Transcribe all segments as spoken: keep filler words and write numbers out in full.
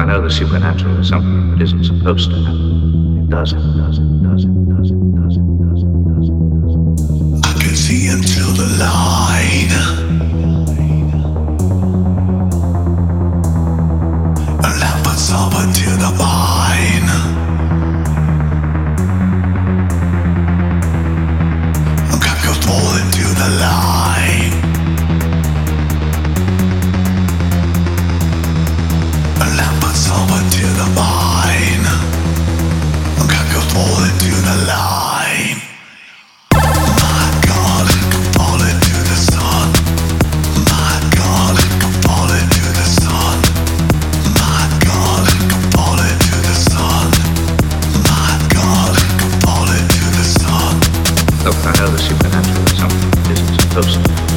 know the supernatural is something that isn't supposed to happen. It does, it does, it does, it does, it does, it does, it does, it does, it does. I can see into the line. A lamp puts up into the mine. A cock goes fall into the line. A lamp puts up into the mine. A cock goes fall into the line. My God, come fall into the sun. My God, come fall into the sun. My God, come fall into the sun. My God, come fall into the sun. Look, I know the supernatural is something that isn't supposed to happen.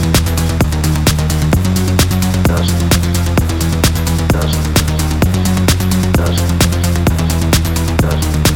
It does, it does, it does, it does, it does, it does, it does.